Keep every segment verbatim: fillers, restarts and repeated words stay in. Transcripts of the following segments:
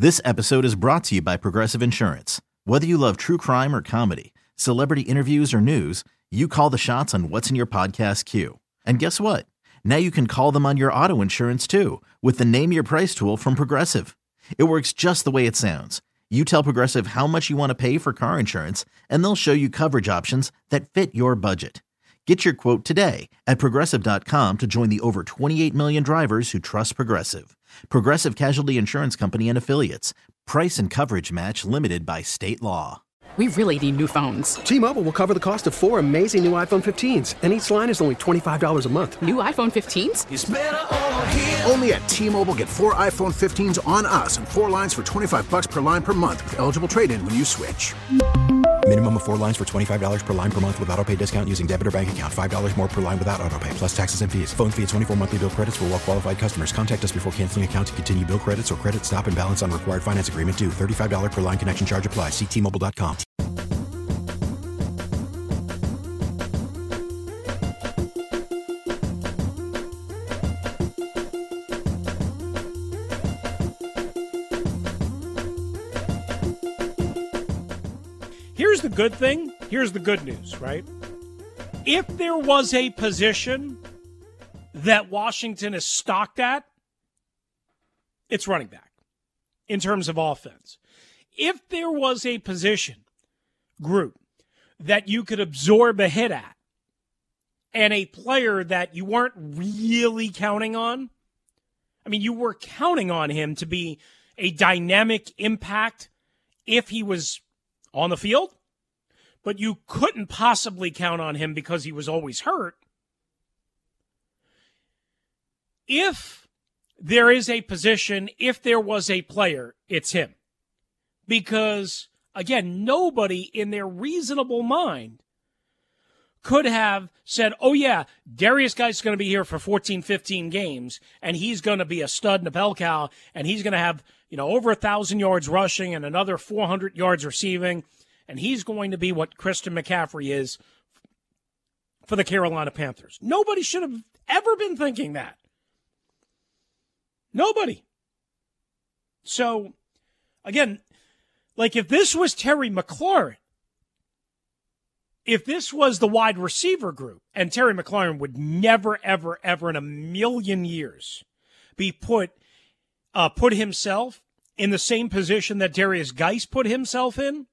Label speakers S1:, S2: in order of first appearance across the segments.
S1: This episode is brought to you by Progressive Insurance. Whether you love true crime or comedy, celebrity interviews or news, you call the shots on what's in your podcast queue. And guess what? Now you can call them on your auto insurance too with the Name Your Price tool from Progressive. It works just the way it sounds. You tell Progressive how much you want to pay for car insurance, and they'll show you coverage options that fit your budget. Get your quote today at Progressive dot com to join the over twenty-eight million drivers who trust Progressive. Progressive Casualty Insurance Company and Affiliates. Price and coverage match limited by state law.
S2: We really need new phones.
S3: T-Mobile will cover the cost of four amazing new iPhone fifteens, and each line is only twenty-five dollars a month.
S2: New iPhone fifteens?
S4: It's better over here.
S5: Only at T-Mobile, get four iPhone fifteens on us and four lines for twenty-five bucks per line per month with eligible trade-in when you switch.
S6: Minimum of four lines for twenty-five dollars per line per month with autopay discount using debit or bank account. five dollars more per line without autopay, plus taxes and fees. Phone fee at twenty-four monthly bill credits for well-qualified customers. Contact us before canceling account to continue bill credits or credit stop and balance on required finance agreement due. thirty-five dollars per line connection charge applies. See T Mobile dot com.
S7: Here's the good thing. Here's the good news, right? If there was a position that Washington is stocked at, it's running back in terms of offense. If there was a position group that you could absorb a hit at and a player that you weren't really counting on, I mean, you were counting on him to be a dynamic impact if he was on the field, but you couldn't possibly count on him because he was always hurt. If there is a position, if there was a player, it's him. Because, again, nobody in their reasonable mind could have said, oh, yeah, Derrius Guice is going to be here for fourteen, fifteen games, and he's going to be a stud and a bell cow, and he's going to have, you know, over one thousand yards rushing and another four hundred yards receiving, and he's going to be what Christian McCaffrey is for the Carolina Panthers. Nobody should have ever been thinking that. Nobody. So, again, like if this was Terry McLaurin, if this was the wide receiver group, and Terry McLaurin would never, ever, ever in a million years be put, uh, put himself in the same position that Derrius Guice put himself in.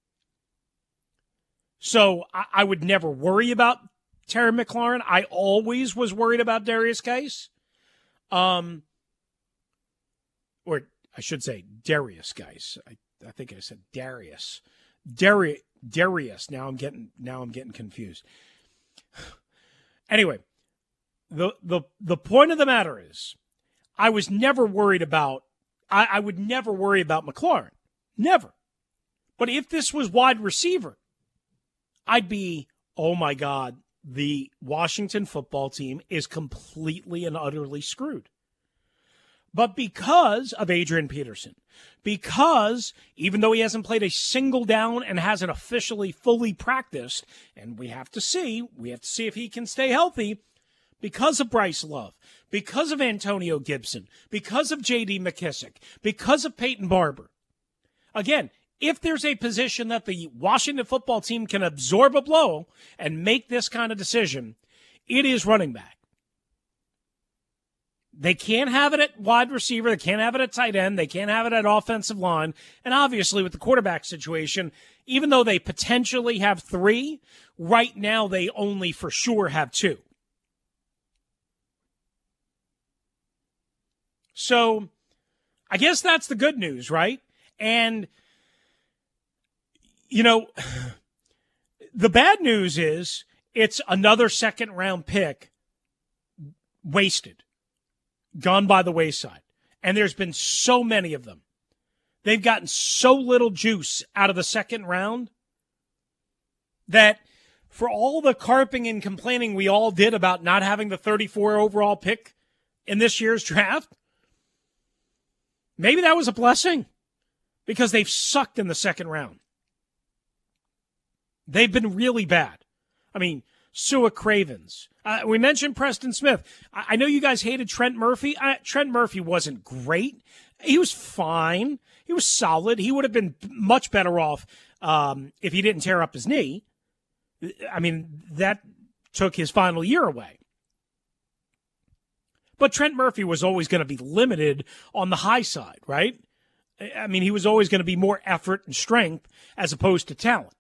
S7: So I, I would never worry about Terry McLaurin. I always was worried about Derrius Guice. Um, or I should say Derrius Guice. I, I think I said Darius. Darius. Darius. Now I'm getting now I'm getting confused. Anyway, the the the point of the matter is, I was never worried about. I, I would never worry about McLaurin, never. But if this was wide receiver, I'd be, oh my God, the Washington football team is completely and utterly screwed. But because of Adrian Peterson, because even though he hasn't played a single down and hasn't officially fully practiced, and we have to see, we have to see if he can stay healthy, because of Bryce Love, because of Antonio Gibson, because of J D McKissick, because of Peyton Barber. Again, if there's a position that the Washington football team can absorb a blow and make this kind of decision, it is running back. They can't have it at wide receiver. They can't have it at tight end. They can't have it at offensive line. And obviously with the quarterback situation, even though they potentially have three, right now they only for sure have two. So I guess that's the good news, right? And, you know, the bad news is it's another second round pick wasted. Gone by the wayside. And there's been so many of them. They've gotten so little juice out of the second round that for all the carping and complaining we all did about not having the thirty-four overall pick in this year's draft, maybe that was a blessing because they've sucked in the second round. They've been really bad. I mean, Sua Cravens. Uh, we mentioned Preston Smith. I, I know you guys hated Trent Murphy. I, Trent Murphy wasn't great. He was fine. He was solid. He would have been much better off um, if he didn't tear up his knee. I mean, that took his final year away. But Trent Murphy was always going to be limited on the high side, right? I mean, he was always going to be more effort and strength as opposed to talent.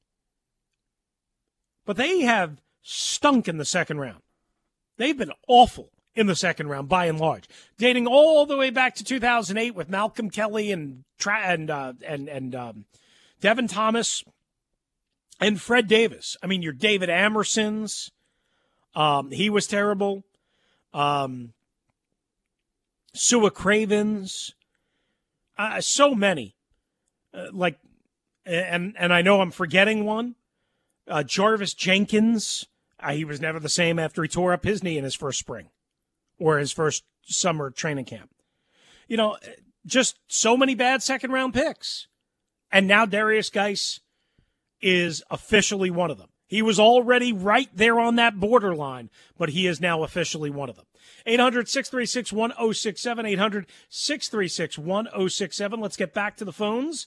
S7: But they have stunk in the second round. They've been awful in the second round by and large, dating all the way back to two thousand eight with Malcolm Kelly and and uh, and and um, Devin Thomas and Fred Davis. I mean, your David Amersons, um, he was terrible. Um, Sua Cravens, uh, so many, uh, like, and and I know I'm forgetting one. Uh, Jarvis Jenkins, uh, he was never the same after he tore up his knee in his first spring or his first summer training camp. You know, just so many bad second round picks, and now Darius Geis is officially one of them. He was already right there on that borderline, but he is now officially one of them. eight hundred, six three six, one oh six seven, eight hundred, six three six, one oh six seven. Let's get back to the phones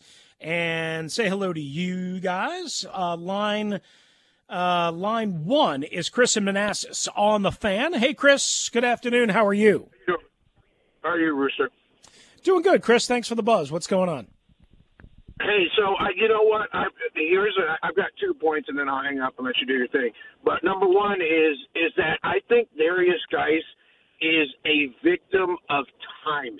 S7: and say hello to you guys. Uh, line uh, line one is Chris in Manassas on the Fan. Hey, Chris, good afternoon. How are you?
S4: How are you, Rooster?
S7: Doing good, Chris. Thanks for the buzz. What's going on?
S4: Hey, so I, you know what? I, here's a, I've got two points, and then I'll hang up and let you do your thing. But number one is is that I think Darius Geis is a victim of timing.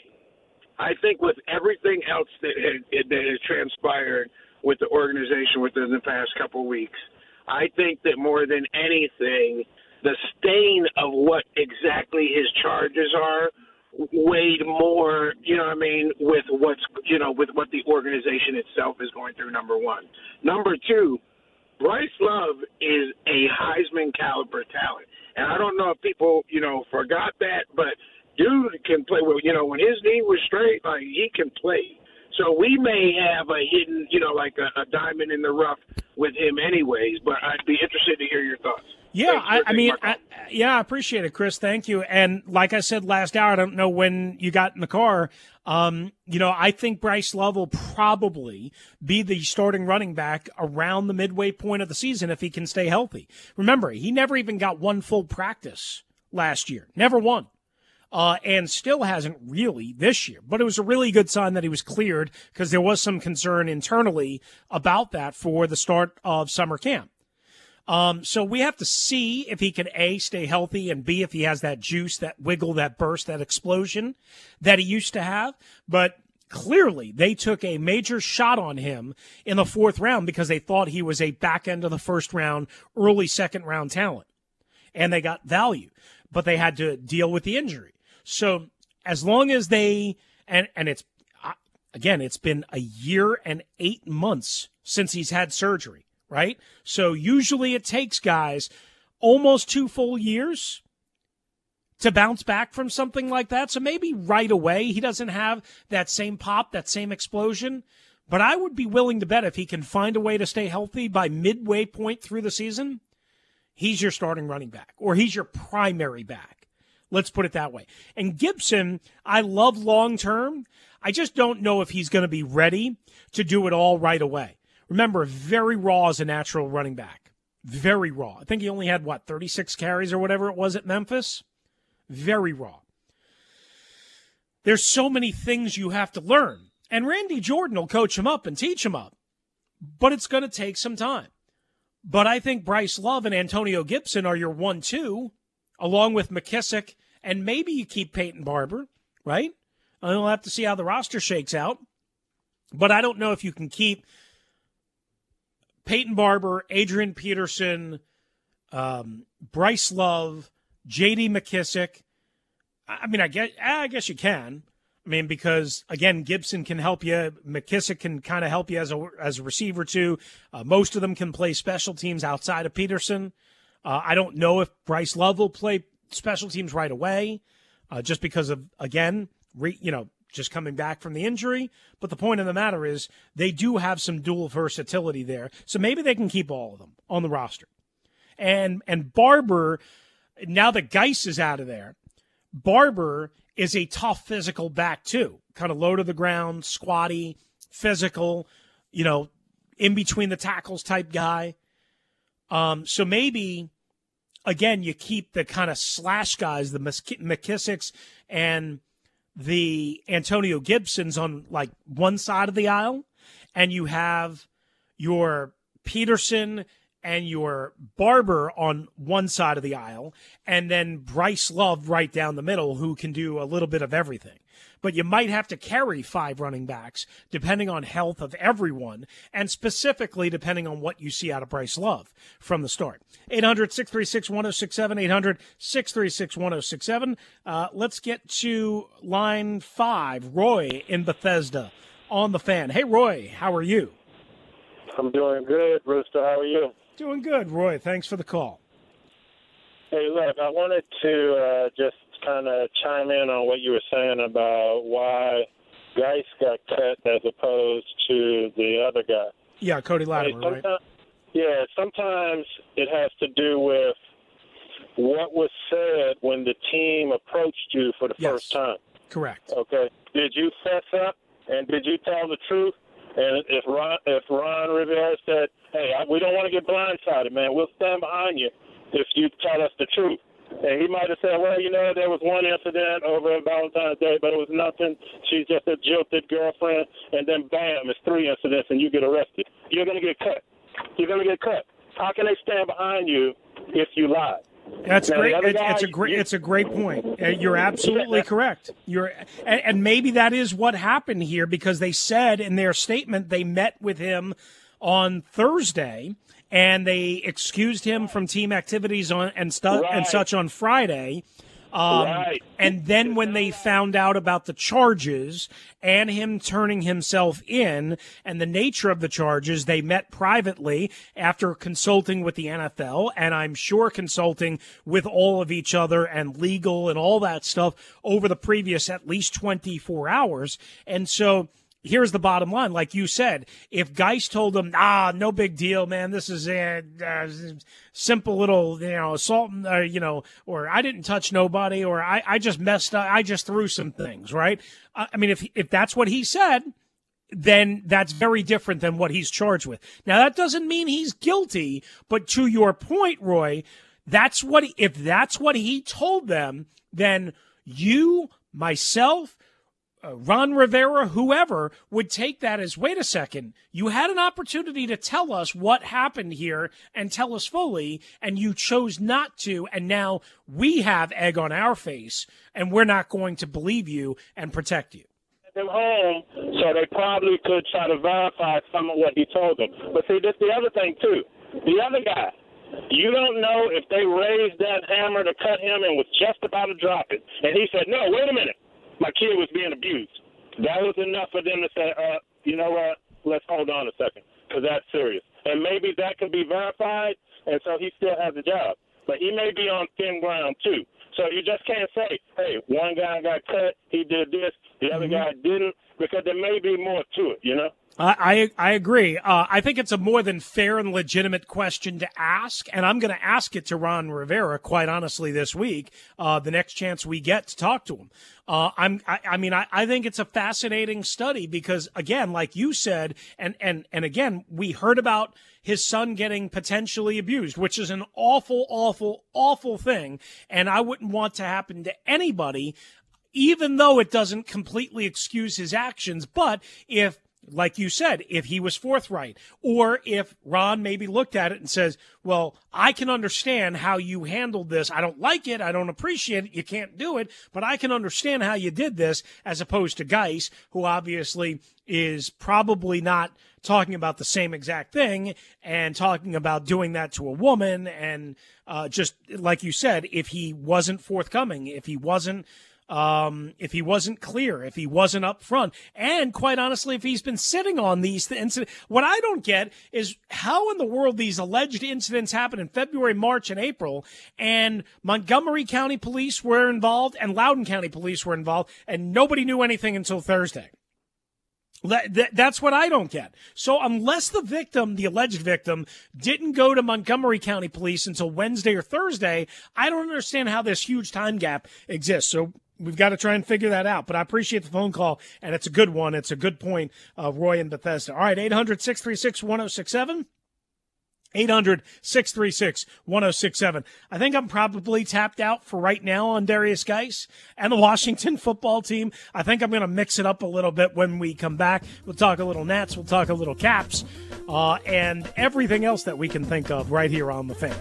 S4: I think with everything else that had, that has transpired with the organization within the past couple of weeks, I think that more than anything, the stain of what exactly his charges are weighed more, you know what I mean, with what's, you know, with what the organization itself is going through, number one. Number two, Bryce Love is a Heisman caliber talent. And I don't know if people, you know, forgot that, but dude can play. Well, you know, when his knee was straight, like, he can play. So we may have a hidden, you know, like a, a diamond in the rough with him anyways, but I'd be interested to hear your thoughts.
S7: Yeah, I, I mean, I, yeah, I appreciate it, Chris. Thank you. And like I said last hour, I don't know when you got in the car. Um, you know, I think Bryce Love will probably be the starting running back around the midway point of the season if he can stay healthy. Remember, he never even got one full practice last year. Never one. Uh, and still hasn't really this year. But it was a really good sign that he was cleared because there was some concern internally about that for the start of summer camp. Um, so we have to see if he can, A, stay healthy, and B, if he has that juice, that wiggle, that burst, that explosion that he used to have. But clearly they took a major shot on him in the fourth round because they thought he was a back end of the first round, early second round talent. And they got value, but they had to deal with the injury. So as long as they, and, and it's, again, it's been a year and eight months since he's had surgery. Right? So usually it takes guys almost two full years to bounce back from something like that. So maybe right away he doesn't have that same pop, that same explosion. But I would be willing to bet if he can find a way to stay healthy by midway point through the season, he's your starting running back or he's your primary back. Let's put it that way. And Gibson, I love long-term. I just don't know if he's going to be ready to do it all right away. Remember, very raw as a natural running back. Very raw. I think he only had, what, thirty-six carries or whatever it was at Memphis? Very raw. There's so many things you have to learn. And Randy Jordan will coach him up and teach him up. But it's going to take some time. But I think Bryce Love and Antonio Gibson are your one two, along with McKissick, and maybe you keep Peyton Barber, right? I'll have to see how the roster shakes out. But I don't know if you can keep Peyton Barber, Adrian Peterson, um, Bryce Love, J D McKissick. I mean, I guess, I guess you can. I mean, because, again, Gibson can help you. McKissick can kind of help you as a, as a receiver, too. Uh, most of them can play special teams outside of Peterson. Uh, I don't know if Bryce Love will play special teams right away uh, just because of, again, re, you know, just coming back from the injury. But the point of the matter is they do have some dual versatility there. So maybe they can keep all of them on the roster. And and Barber, now that Geis is out of there, Barber is a tough physical back too. kind of low to the ground, squatty, physical, you know, in between the tackles type guy. Um, so maybe, again, you keep the kind of slash guys, the McKissicks and the Antonio Gibsons on like one side of the aisle, and you have your Peterson and your Barber on one side of the aisle, and then Bryce Love right down the middle, who can do a little bit of everything. But you might have to carry five running backs depending on health of everyone, and specifically depending on what you see out of Bryce Love from the start. eight hundred, six three six, one oh six seven, eight hundred, six three six, one oh six seven. Uh, let's get to line five. Roy in Bethesda on the Fan. Hey, Roy, how are you?
S8: I'm doing good, Rooster. How are you?
S7: Doing good, Roy. Thanks for the call.
S8: Hey, look, I wanted to uh, just kind of chime in on what you were saying about why Geis got cut as opposed to the other guy.
S7: Yeah, Cody Latimer,
S8: hey,
S7: right?
S8: Yeah, sometimes it has to do with what was said when the team approached you for the
S7: yes.
S8: first time.
S7: Correct.
S8: Okay. Did you fess up, and did you tell the truth? And if Ron, if Ron Rivera said, hey, we don't want to get blindsided, man, we'll stand behind you if you tell us the truth. And he might have said, well, you know, there was one incident over Valentine's Day, but it was nothing. She's just a jilted girlfriend. And then, bam, it's three incidents, and you get arrested. You're going to get cut. You're going to get cut. How can they stand behind you if you lie?
S7: That's
S8: now,
S7: great. It,
S8: guy,
S7: it's a great.
S8: You,
S7: it's a great point. You're absolutely
S8: yeah,
S7: correct. You're, and, and maybe that is what happened here, because they said in their statement they met with him on Thursday, and they excused him from team activities on and stuff
S8: right.
S7: and such on Friday. Um,
S8: right.
S7: And then when they found out about the charges and him turning himself in and the nature of the charges, they met privately after consulting with the N F L, and I'm sure consulting with all of each other and legal and all that stuff over the previous at least twenty-four hours. And so here's the bottom line. Like you said, if Geis told him, ah, no big deal, man, this is a uh, simple little, you know, assault, uh, you know, or I didn't touch nobody, or I, I just messed up, I just threw some things, right? Uh, I mean, if if that's what he said, then that's very different than what he's charged with. Now, that doesn't mean he's guilty, but to your point, Roy, that's what, if that's what he told them, then you, myself, Uh, Ron Rivera, whoever, would take that as, wait a second, you had an opportunity to tell us what happened here and tell us fully, and you chose not to, and now we have egg on our face, and we're not going to believe you and protect you.
S8: Them home, so they probably could try to verify some of what he told them. But see, this the other thing, too. The other guy, you don't know if they raised that hammer to cut him and was just about to drop it, and he said, no, wait a minute. My kid was being abused. That was enough for them to say, uh, you know what, let's hold on a second, because that's serious. And maybe that could be verified, and so he still has a job. But he may be on thin ground, too. So you just can't say, hey, one guy got cut, he did this, the other guy didn't, because there may be more to it, you know?
S7: I, I I agree. Uh, I think it's a more than fair and legitimate question to ask, and I'm going to ask it to Ron Rivera, quite honestly, this week, uh, the next chance we get to talk to him. Uh, I'm, I, I mean, I, I think it's a fascinating study because, again, like you said, and, and, and again, we heard about his son getting potentially abused, which is an awful, awful, awful thing, and I wouldn't want to happen to anybody, even though it doesn't completely excuse his actions. But if, like you said, if he was forthright, or if Ron maybe looked at it and says, well, I can understand how you handled this. I don't like it. I don't appreciate it. You can't do it, but I can understand how you did this, as opposed to Geis, who obviously is probably not talking about the same exact thing and talking about doing that to a woman. And uh, just like you said, if he wasn't forthcoming, if he wasn't Um, if he wasn't clear, if he wasn't up front, and quite honestly, if he's been sitting on these incidents. What I don't get is how in the world these alleged incidents happen in February, March, and April, and Montgomery County Police were involved and Loudoun County Police were involved, and nobody knew anything until Thursday. That, that, that's what I don't get. So unless the victim, the alleged victim, didn't go to Montgomery County Police until Wednesday or Thursday, I don't understand how this huge time gap exists. So we've got to try and figure that out. But I appreciate the phone call, and it's a good one. It's a good point, uh, Roy in Bethesda. All right, eight hundred, six three six, one oh six seven. eight hundred, six three six, one oh six seven. I think I'm probably tapped out for right now on Darius Geis and the Washington football team. I think I'm going to mix it up a little bit when we come back. We'll talk a little Nats. We'll talk a little Caps, uh, and everything else that we can think of right here on The Fan.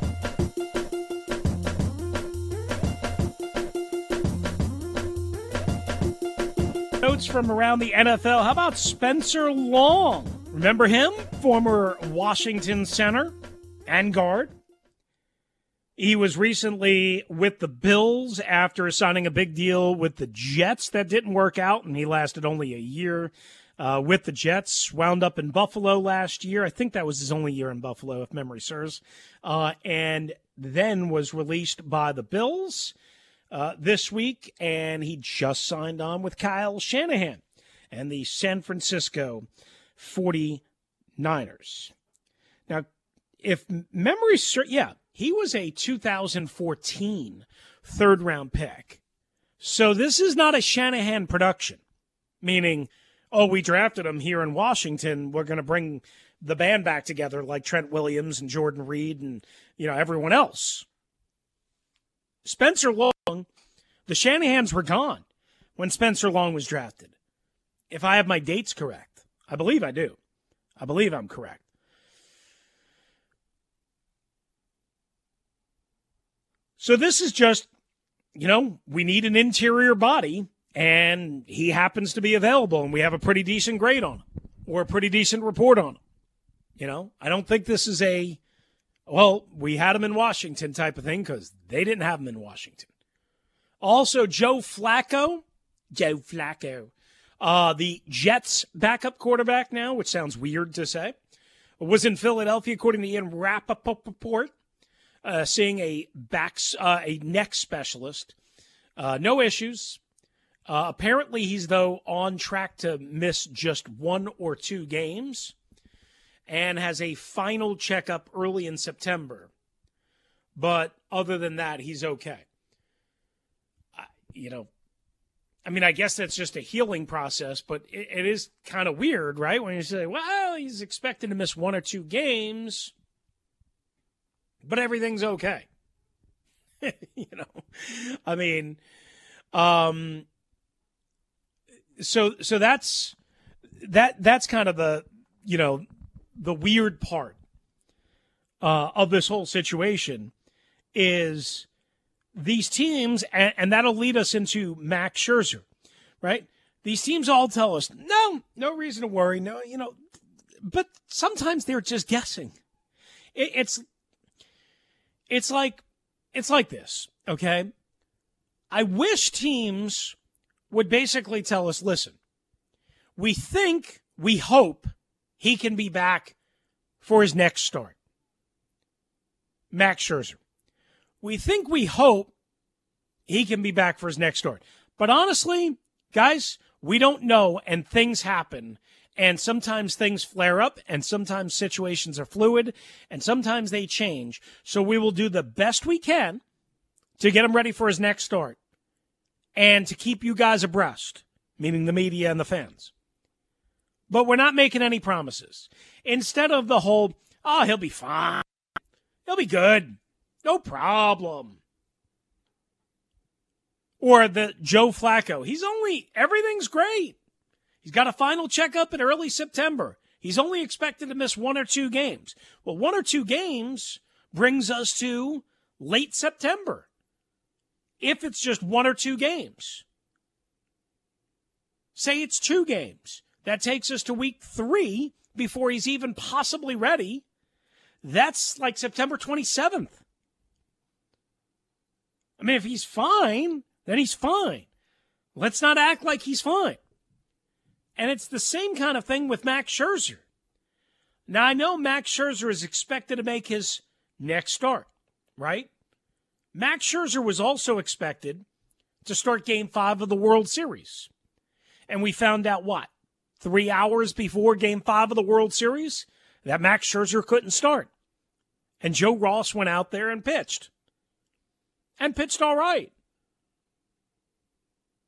S7: Notes from around the N F L. How about Spencer Long? Remember him? Former Washington center and guard. He was recently with the Bills after signing a big deal with the Jets that didn't work out, and he lasted only a year uh, with the Jets. Wound up in Buffalo last year. I think that was his only year in Buffalo, if memory serves. Uh, and then was released by the Bills uh, this week, and he just signed on with Kyle Shanahan and the San Francisco forty-niners. Now, if memory serves, yeah, he was a two thousand fourteen third-round pick. So this is not a Shanahan production, meaning, oh, we drafted him here in Washington. We're going to bring the band back together like Trent Williams and Jordan Reed and, you know, everyone else. Spencer Long, the Shanahans were gone when Spencer Long was drafted, if I have my dates correct. I believe I do. I believe I'm correct. So this is just, you know, we need an interior body, and he happens to be available, and we have a pretty decent grade on him, or a pretty decent report on him. You know, I don't think this is a, well, we had him in Washington type of thing, because they didn't have him in Washington. Also, Joe Flacco, Joe Flacco, uh, the Jets' backup quarterback now, which sounds weird to say, was in Philadelphia, according to Ian Rappaport report. Uh, seeing a backs, uh, a neck specialist. Uh, no issues. Uh, apparently, he's, though, on track to miss just one or two games and has a final checkup early in September. But other than that, he's okay. Uh, you know, I mean, I guess that's just a healing process, but it, it is kind of weird, right? When you say, well, he's expected to miss one or two games, but everything's okay. you know, I mean, um, so, so that's, that, that's kind of the, you know, the weird part, uh, of this whole situation is these teams, and, and that'll lead us into Max Scherzer, right? These teams all tell us, no, no reason to worry. No, you know, but sometimes they're just guessing. It, it's, It's like it's like this, okay? I wish teams would basically tell us, listen, we think, we hope he can be back for his next start. Max Scherzer. We think, we hope he can be back for his next start. But honestly, guys, we don't know, and things happen. And sometimes things flare up, and sometimes situations are fluid, and sometimes they change. So we will do the best we can to get him ready for his next start and to keep you guys abreast, meaning the media and the fans. But we're not making any promises. Instead of the whole, oh, he'll be fine. He'll be good. No problem. Or the Joe Flacco. He's only, everything's great. He's got a final checkup in early September. He's only expected to miss one or two games. Well, one or two games brings us to late September, if it's just one or two games. Say it's two games. That takes us to week three before he's even possibly ready. That's like September twenty-seventh. I mean, if he's fine, then he's fine. Let's not act like he's fine. And it's the same kind of thing with Max Scherzer. Now, I know Max Scherzer is expected to make his next start, right? Max Scherzer was also expected to start Game five of the World Series. And we found out what? Three hours before Game five of the World Series? That Max Scherzer couldn't start. And Joe Ross went out there and pitched. And pitched all right.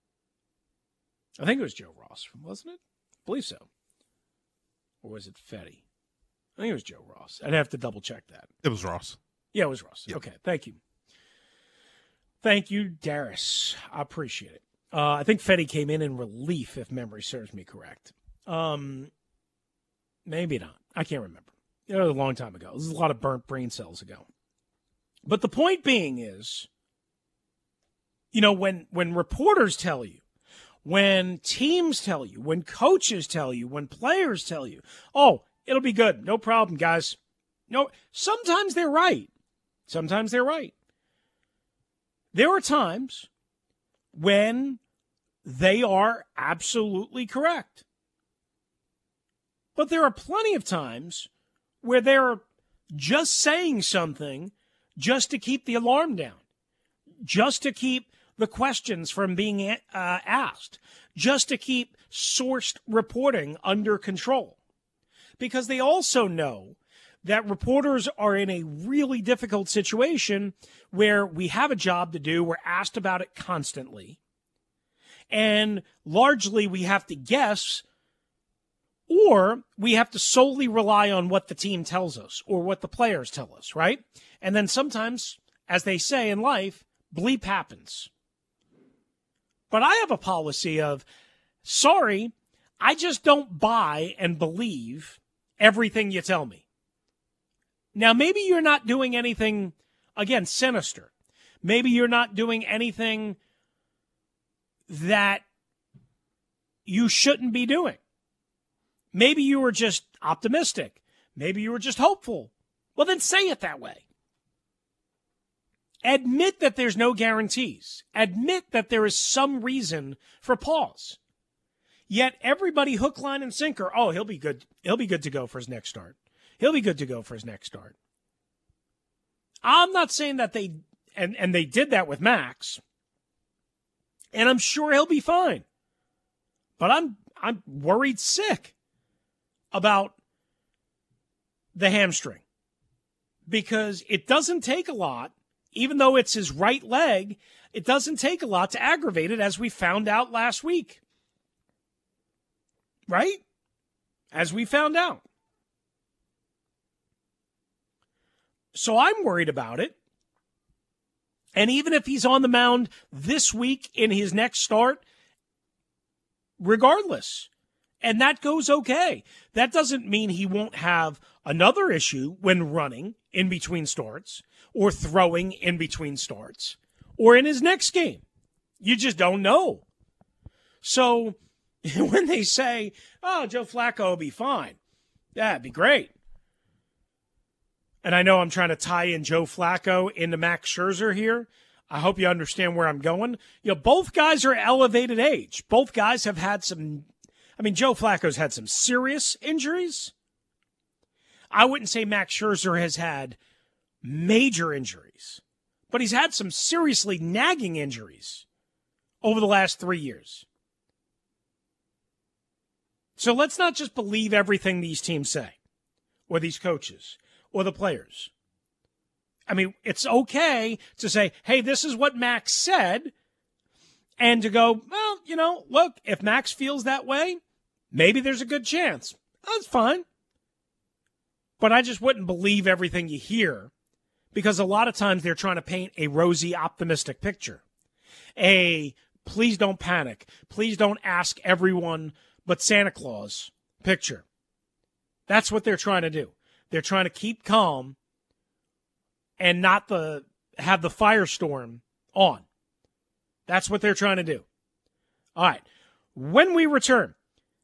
S7: I think it was Joe Ross, wasn't it? I believe so. Or was it Fetty? I think it was Joe Ross. I'd have to double check that.
S9: It was Ross.
S7: Yeah, it was Ross.
S9: Yep.
S7: Okay, thank you. Thank you, Darius. I appreciate it. Uh, I think Fetty came in in relief, if memory serves me correct. Um, maybe not. I can't remember. It was a long time ago. This is a lot of burnt brain cells ago. But the point being is, you know, when when reporters tell you, when teams tell you, when coaches tell you, when players tell you, oh, it'll be good. No problem, guys. No, sometimes they're right. Sometimes they're right. There are times when they are absolutely correct. But there are plenty of times where they're just saying something just to keep the alarm down, just to keep the questions from being uh, asked, just to keep sourced reporting under control. Because they also know that reporters are in a really difficult situation where we have a job to do, we're asked about it constantly, and largely we have to guess, or we have to solely rely on what the team tells us or what the players tell us, right? And then sometimes, as they say in life, bleep happens. But I have a policy of, sorry, I just don't buy and believe everything you tell me. Now, maybe you're not doing anything, again, sinister. Maybe you're not doing anything that you shouldn't be doing. Maybe you were just optimistic. Maybe you were just hopeful. Well, then say it that way. Admit that there's no guarantees. Admit that there is some reason for pause. Yet everybody hook, line, and sinker, oh, he'll be good. He'll be good to go for his next start. He'll be good to go for his next start. I'm not saying that they, and, and they did that with Max, and I'm sure he'll be fine. But I'm I'm worried sick about the hamstring because it doesn't take a lot, even though it's his right leg, it doesn't take a lot to aggravate it, as we found out last week. Right? As we found out. So I'm worried about it. And even if he's on the mound this week in his next start, regardless, and that goes okay, that doesn't mean he won't have another issue when running in between starts or throwing in between starts or in his next game. You just don't know. So when they say, oh, Joe Flacco will be fine, that'd be great. And I know I'm trying to tie in Joe Flacco into Max Scherzer here. I hope you understand where I'm going. You know, both guys are elevated age. Both guys have had some, I mean, Joe Flacco's had some serious injuries. I wouldn't say Max Scherzer has had major injuries, but he's had some seriously nagging injuries over the last three years. So let's not just believe everything these teams say, or these coaches, or the players. I mean, it's okay to say, hey, this is what Max said, and to go, well, you know, look, if Max feels that way, maybe there's a good chance. That's fine. But I just wouldn't believe everything you hear, because a lot of times they're trying to paint a rosy, optimistic picture. A please don't panic, please don't ask everyone but Santa Claus picture. That's what they're trying to do. They're trying to keep calm and not the have the firestorm on. That's what they're trying to do. All right. When we return,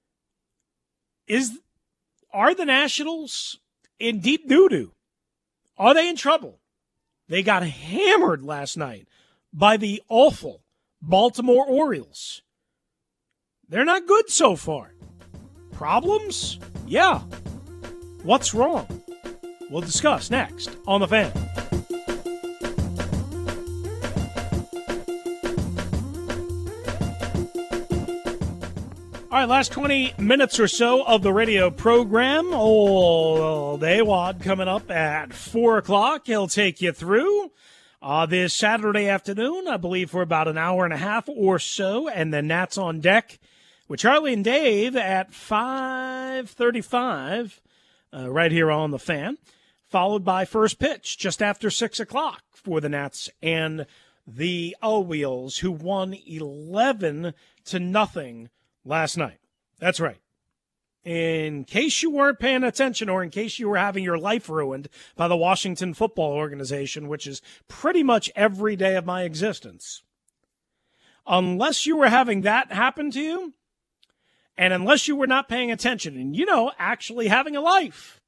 S7: is are the Nationals in deep doo-doo? Are they in trouble? They got hammered last night by the awful Baltimore Orioles. They're not good so far. Problems? Yeah. What's wrong? We'll discuss next on The Fan. All right, last twenty minutes or so of the radio program. Old Awad coming up at four o'clock. He'll take you through uh, this Saturday afternoon, I believe, for about an hour and a half or so, and then Nats on deck with Charlie and Dave at five thirty-five, uh, right here on The Fan, followed by First Pitch just after six o'clock for the Nats and the All-Wheels, who won eleven to nothing last night. That's right. In case you weren't paying attention, or in case you were having your life ruined by the Washington Football Organization, which is pretty much every day of my existence. Unless you were having that happen to you, and unless you were not paying attention and, you know, actually having a life,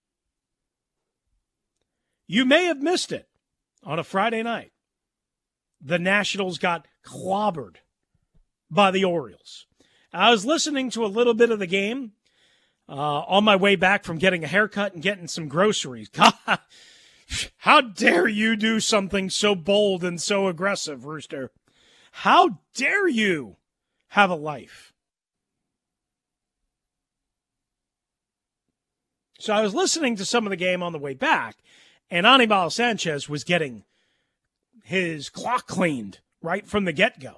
S7: you may have missed it on a Friday night. The Nationals got clobbered by the Orioles. I was listening to a little bit of the game uh, on my way back from getting a haircut and getting some groceries. God, how dare you do something so bold and so aggressive, Rooster? How dare you have a life? So I was listening to some of the game on the way back, and Anibal Sanchez was getting his clock cleaned right from the get-go.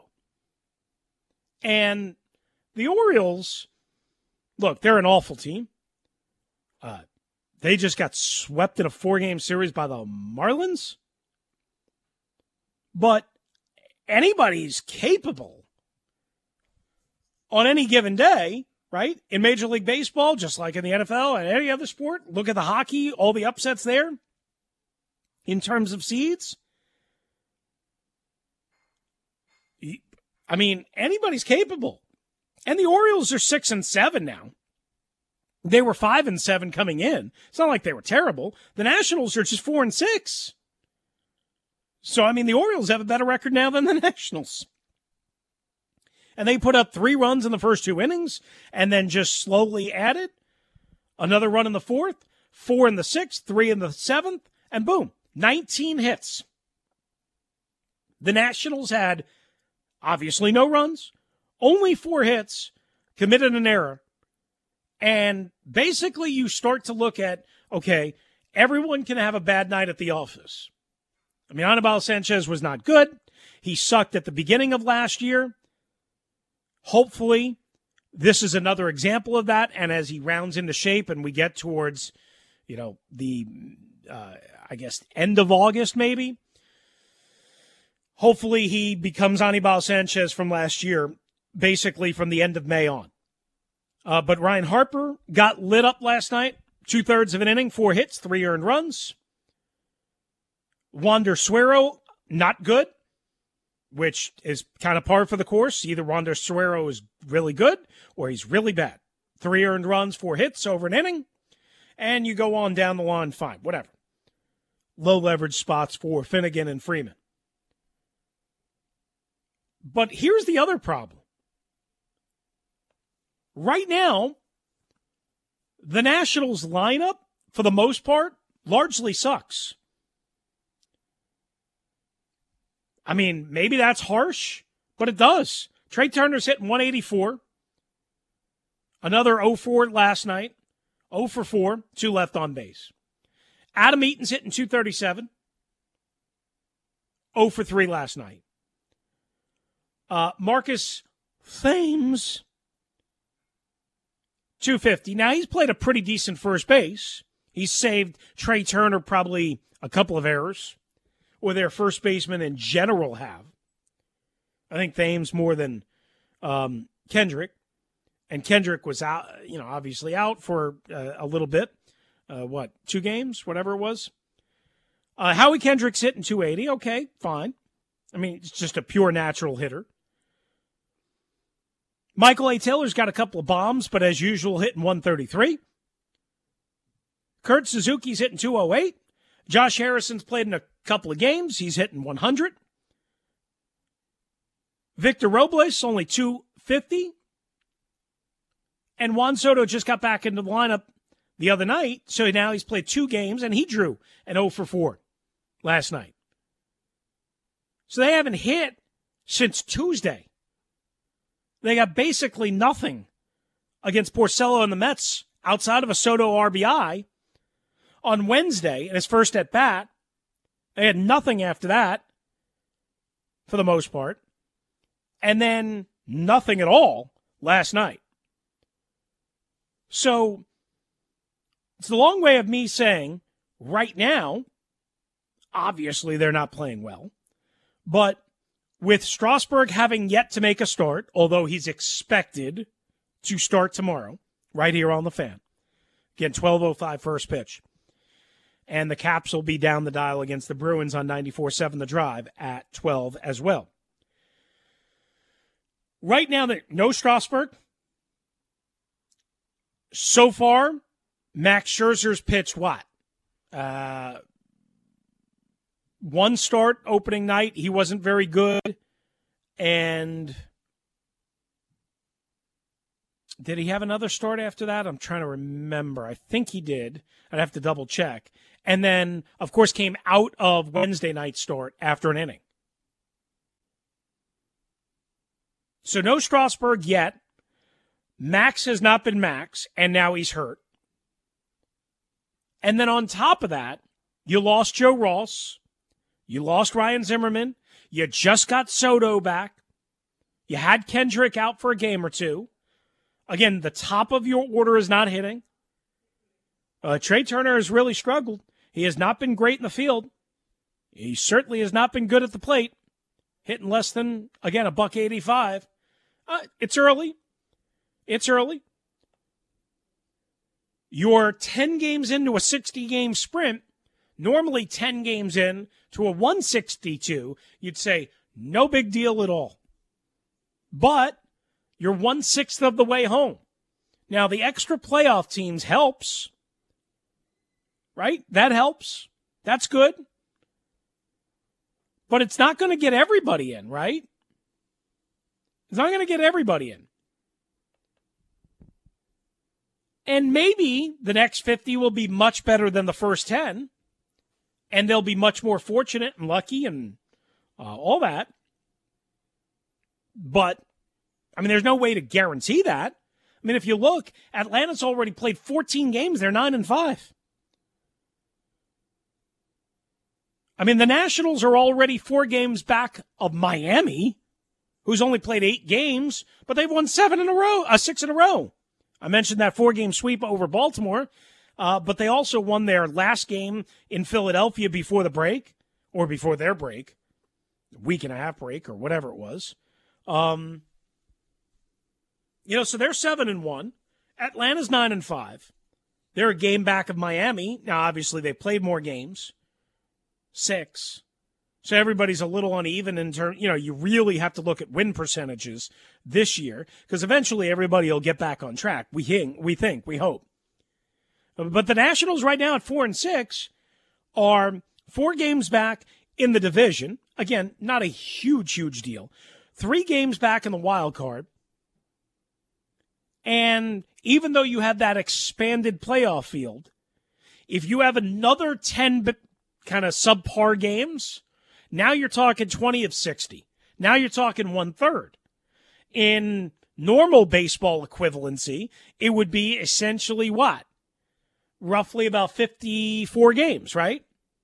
S7: And the Orioles, look, they're an awful team. Uh, they just got swept in a four-game series by the Marlins. But anybody's capable on any given day, right? In Major League Baseball, just like in the N F L and any other sport. Look at the hockey, all the upsets there in terms of seeds. I mean, anybody's capable. And the Orioles are six and seven now. They were five and seven coming in. It's not like they were terrible. The Nationals are just four and six. So, I mean, the Orioles have a better record now than the Nationals. And they put up three runs in the first two innings and then just slowly added another run in the fourth, four in the sixth, three in the seventh, and boom, nineteen hits. The Nationals had obviously no runs, only four hits, committed an error, and basically you start to look at, okay, everyone can have a bad night at the office. I mean, Anibal Sanchez was not good. He sucked at the beginning of last year. Hopefully, this is another example of that, and as he rounds into shape and we get towards, you know, the, uh, I guess, end of August maybe, hopefully he becomes Anibal Sanchez from last year, basically from the end of May on. Uh, but Ryan Harper got lit up last night, two-thirds of an inning, four hits, three earned runs. Wander Suero, not good, which is kind of par for the course. Either Wander Suero is really good or he's really bad. Three earned runs, four hits over an inning, and you go on down the line, fine, whatever. Low leverage spots for Finnegan and Freeman. But here's the other problem. Right now, the Nationals lineup, for the most part, largely sucks. I mean, maybe that's harsh, but it does. Trey Turner's hitting one eighty-four. Another oh four last night. oh for four, two left on base. Adam Eaton's hitting two thirty-seven. oh for three last night. Uh, Marcus Thames, two fifty. Now, he's played a pretty decent first base. He's saved Trey Turner probably a couple of errors, or their first basemen in general have. I think Thames more than um, Kendrick. And Kendrick was out, you know, obviously out for uh, a little bit. Uh, what, two games, whatever it was? Uh, Howie Kendrick's hitting two eighty. Okay, fine. I mean, it's just a pure natural hitter. Michael A. Taylor's got a couple of bombs, but as usual, hitting one thirty-three. Kurt Suzuki's hitting two oh eight. Josh Harrison's played in a couple of games. He's hitting one hundred. Victor Robles, only two fifty. And Juan Soto just got back into the lineup the other night, so now he's played two games, and he drew an oh for four last night. So they haven't hit since Tuesday. They got basically nothing against Porcello and the Mets outside of a Soto R B I on Wednesday in his first at-bat. They had nothing after that, for the most part. And then nothing at all last night. So it's the long way of me saying right now, obviously they're not playing well, but with Strasburg having yet to make a start, although he's expected to start tomorrow, right here on the Fan. Again, twelve oh five first pitch. And the Caps will be down the dial against the Bruins on ninety-four seven The Drive at twelve as well. Right now, no Strasburg. So far, Max Scherzer's pitched what? Uh, one start opening night. He wasn't very good. And did he have another start after that? I'm trying to remember. I think he did. I'd have to double check. And then, of course, came out of Wednesday night start after an inning. So no Strasburg yet. Max has not been Max, and now he's hurt. And then on top of that, you lost Joe Ross. You lost Ryan Zimmerman. You just got Soto back. You had Kendrick out for a game or two. Again, the top of your order is not hitting. Uh, Trey Turner has really struggled. He has not been great in the field. He certainly has not been good at the plate, hitting less than, again, a buck eighty-five. Uh, it's early. It's early. You're ten games into a sixty-game sprint. Normally ten games in to a one sixty-two, you'd say, no big deal at all. But you're one-sixth of the way home. Now, the extra playoff teams helps. Right? That helps. That's good. But it's not going to get everybody in, right? It's not going to get everybody in. And maybe the next fifty will be much better than the first ten. And they'll be much more fortunate and lucky and uh, all that. But, I mean, there's no way to guarantee that. I mean, if you look, Atlanta's already played fourteen games. They're nine and five. I mean, the Nationals are already four games back of Miami, who's only played eight games, but they've won seven in a row, uh, six in a row. I mentioned that four-game sweep over Baltimore, uh, but they also won their last game in Philadelphia before the break, or before their break, week and a half break, or whatever it was. Um, you know, so they're seven and one. Atlanta's nine and five. They're a game back of Miami. Now, obviously, they played more games. Six. So everybody's a little uneven in terms, you know, you really have to look at win percentages this year because eventually everybody will get back on track. We think, we think, we hope. But the Nationals right now at four and six are four games back in the division. Again, not a huge, huge deal. Three games back in the wild card. And even though you have that expanded playoff field, if you have another ten kind of subpar games, now you're talking twenty of sixty. Now you're talking one-third. In normal baseball equivalency, it would be essentially what? Roughly about fifty-four games, right?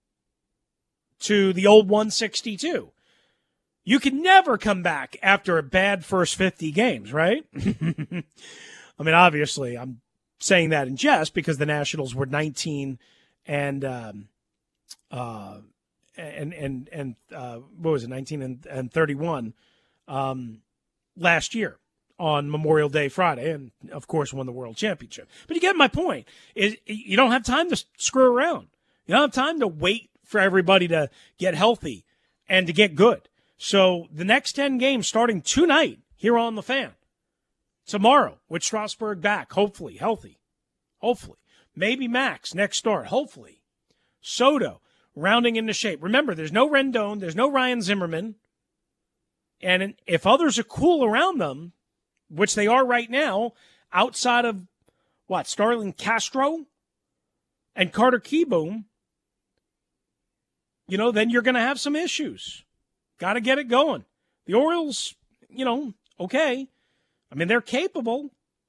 S7: To the old one sixty-two. You can never come back after a bad first fifty games, right? I mean, obviously, I'm saying that in jest because the Nationals were nineteen and um, uh, and and and uh, what was it, nineteen and, and thirty-one um, last year on Memorial Day Friday, and of course won the World Championship. But you get my point. Is you don't have time to screw around. You don't have time to wait for everybody to get healthy and to get good. So the next ten games starting tonight here on the Fan. Tomorrow with Strasburg back, hopefully healthy. Hopefully. Maybe Max next start, hopefully. Soto rounding into shape. Remember, there's no Rendon, there's no Ryan Zimmerman. And if others are cool around them, which they are right now, outside of, what, Starlin Castro and Carter Kieboom, you know, then you're going to have some issues. Got to get it going. The Orioles, you know, okay. I mean, they're capable.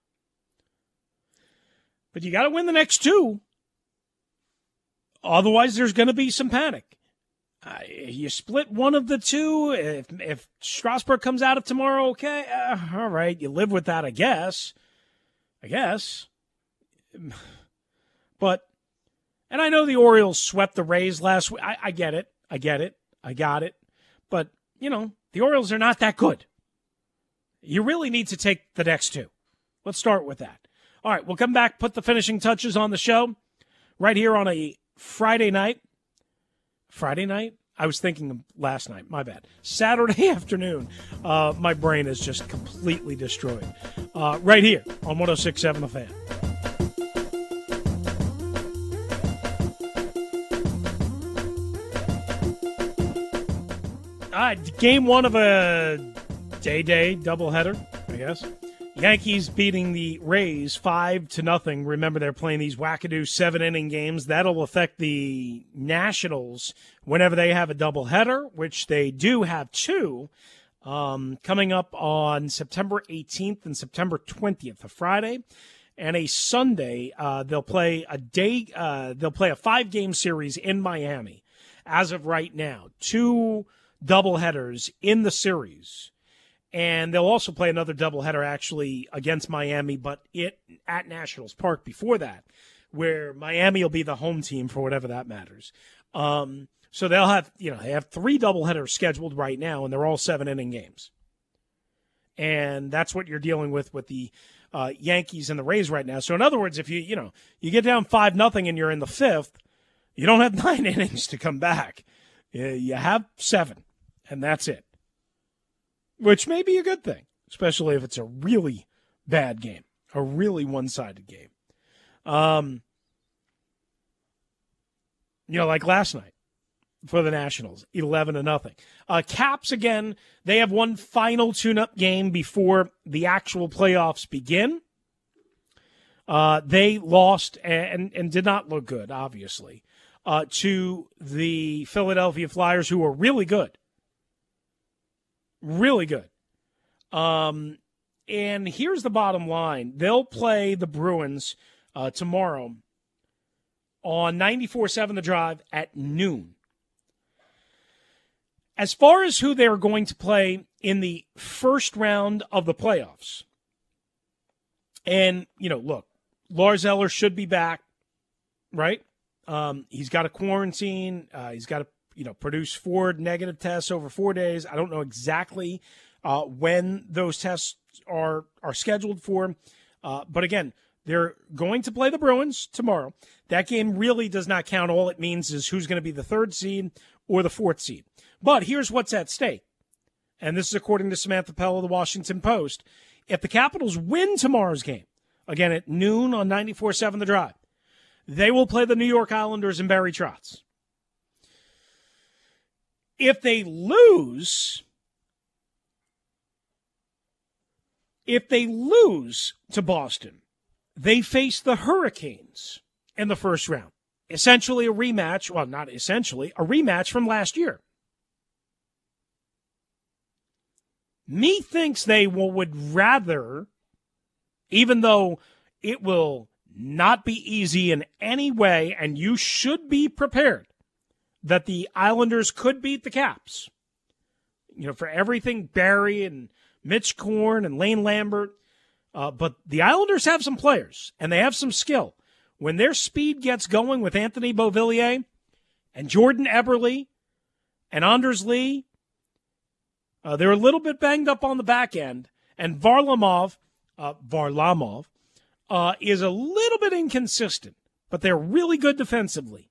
S7: But you got to win the next two. Otherwise, there's going to be some panic. Uh, you split one of the two. If, if Strasburg comes out of tomorrow, okay, uh, all right, you live with that, I guess. I guess. But, and I know the Orioles swept the Rays last week. I, I get it. I get it. I got it. But, you know, the Orioles are not that good. You really need to take the next two. Let's start with that. All right, we'll come back, put the finishing touches on the show right here on a Friday night. Friday night? I was thinking of last night. My bad. Saturday afternoon. Uh, my brain is just completely destroyed. Uh, right here on one oh six point seven The Fan. All right, game one of a day-day doubleheader, I guess. Yankees beating the Rays five to nothing. Remember, they're playing these wackadoo seven-inning games. That'll affect the Nationals whenever they have a doubleheader, which they do have two, um, coming up on September eighteenth and September twentieth, a Friday and a Sunday. Uh, they'll play a day. Uh, they'll play a five-game series in Miami as of right now. Two doubleheaders in the series. And they'll also play another doubleheader actually against Miami, but it at Nationals Park before that, where Miami will be the home team for whatever that matters. Um, so they'll have, you know, they have three doubleheaders scheduled right now, and they're all seven-inning games. And that's what you're dealing with with the uh, Yankees and the Rays right now. So in other words, if you, you know, you get down five nothing and you're in the fifth, you don't have nine innings to come back. You have seven, and that's it. Which may be a good thing, especially if it's a really bad game, a really one-sided game. Um, you know, like last night for the Nationals, eleven to nothing. Uh, Caps, again, they have one final tune-up game before the actual playoffs begin. Uh, they lost and, and did not look good, obviously, uh, to the Philadelphia Flyers, who were really good. Really good. Um, and here's the bottom line. They'll play the Bruins uh, tomorrow on ninety-four seven The Drive at noon. As far as who they're going to play in the first round of the playoffs, and, you know, look, Lars Eller should be back, right? Um, he's got a quarantine. Uh, he's got to you know, produce four negative tests over four days. I don't know exactly uh, when those tests are are scheduled for. Uh, but again, they're going to play the Bruins tomorrow. That game really does not count. All it means is who's going to be the third seed or the fourth seed. But here's what's at stake. And this is according to Samantha Pell of the Washington Post. If the Capitals win tomorrow's game, again at noon on ninety-four seven The Drive, they will play the New York Islanders and Barry Trotz. If they lose, if they lose to Boston, they face the Hurricanes in the first round. Essentially a rematch, well, not essentially, a rematch from last year. Methinks they will, would rather, even though it will not be easy in any way, and you should be prepared, that the Islanders could beat the Caps. You know, for everything Barry and Mitch Korn and Lane Lambert. Uh, but the Islanders have some players, and they have some skill. When their speed gets going with Anthony Beauvillier and Jordan Eberle and Anders Lee, uh, they're a little bit banged up on the back end. And Varlamov, uh, Varlamov uh, is a little bit inconsistent, but they're really good defensively.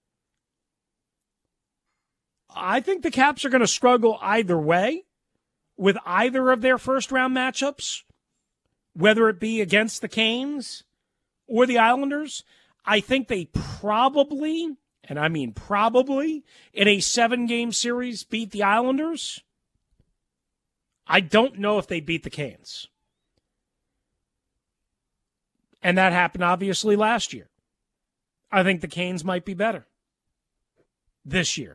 S7: I think the Caps are going to struggle either way with either of their first-round matchups, whether it be against the Canes or the Islanders. I think they probably, and I mean probably, in a seven-game series beat the Islanders. I don't know if they beat the Canes. And that happened, obviously, last year. I think the Canes might be better this year.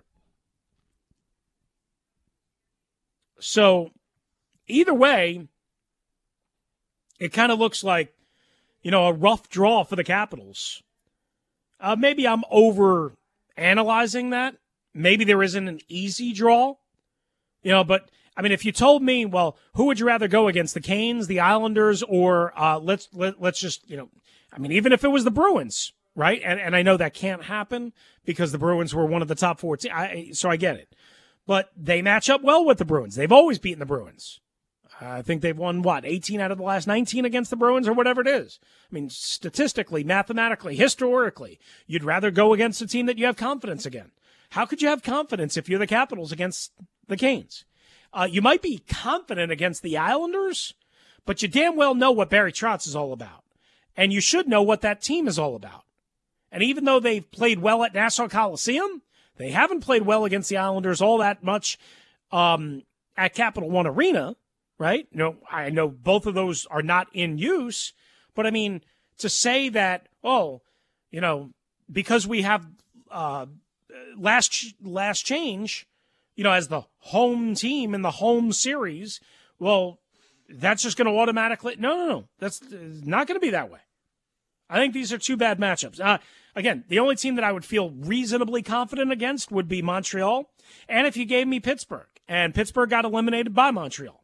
S7: So, either way, it kind of looks like, you know, a rough draw for the Capitals. Uh, maybe I'm over analyzing that. maybe there isn't an easy draw, you know, but I mean, if you told me, well, who would you rather go against, the Canes, the Islanders, or uh, let's let, let's just, you know, I mean, even if it was the Bruins, right? And and I know that can't happen because the Bruins were one of the top four teams, I, so I get it. But they match up well with the Bruins. They've always beaten the Bruins. I think they've won, what, eighteen out of the last nineteen against the Bruins or whatever it is. I mean, statistically, mathematically, historically, you'd rather go against a team that you have confidence in. How could you have confidence if you're the Capitals against the Canes? Uh, you might be confident against the Islanders, but you damn well know what Barry Trotz is all about. And you should know what that team is all about. And even though they've played well at Nassau Coliseum, they haven't played well against the Islanders all that much um, at Capital One Arena, right? You know, I know both of those are not in use, but I mean, to say that, oh, you know, because we have uh, last last change, you know, as the home team in the home series, well, that's just going to automatically, no, no, no, that's not going to be that way. I think these are two bad matchups. Uh, again, the only team that I would feel reasonably confident against would be Montreal. And if you gave me Pittsburgh, and Pittsburgh got eliminated by Montreal.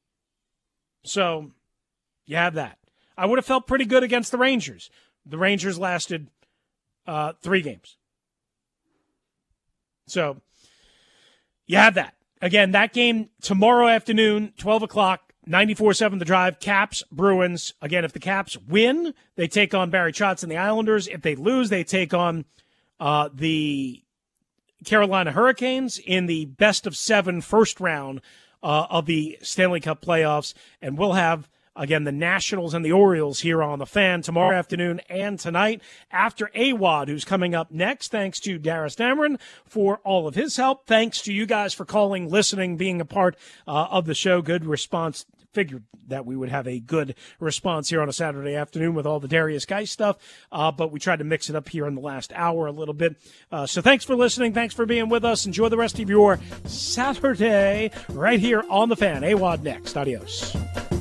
S7: So you have that. I would have felt pretty good against the Rangers. The Rangers lasted uh, three games. So you have that. Again, that game tomorrow afternoon, twelve o'clock, ninety-four seven The Drive, Caps, Bruins. Again, if the Caps win, they take on Barry Trotz and the Islanders. If they lose, they take on uh, the Carolina Hurricanes in the best of seven first round uh, of the Stanley Cup playoffs. And we'll have, again, the Nationals and the Orioles here on The Fan tomorrow afternoon and tonight after A W O D, who's coming up next. Thanks to Darius Dameron for all of his help. Thanks to you guys for calling, listening, being a part uh, of the show. Good response. Figured that we would have a good response here on a Saturday afternoon with all the Darius Geist stuff, uh, but we tried to mix it up here in the last hour a little bit. Uh, so thanks for listening. Thanks for being with us. Enjoy the rest of your Saturday right here on The Fan. A W O D next. Adios.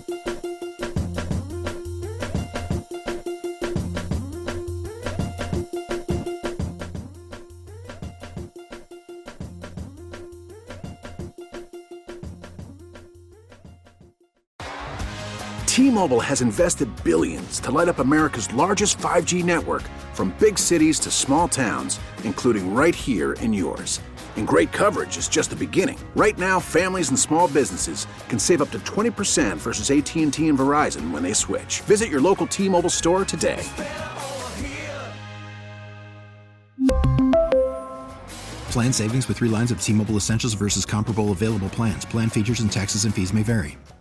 S5: T-Mobile has invested billions to light up America's largest five G network, from big cities to small towns, including right here in yours. And great coverage is just the beginning. Right now, families and small businesses can save up to twenty percent versus A T and T and Verizon when they switch. Visit your local T-Mobile store today.
S6: Plan savings with three lines of T-Mobile Essentials versus comparable available plans. Plan features and taxes and fees may vary.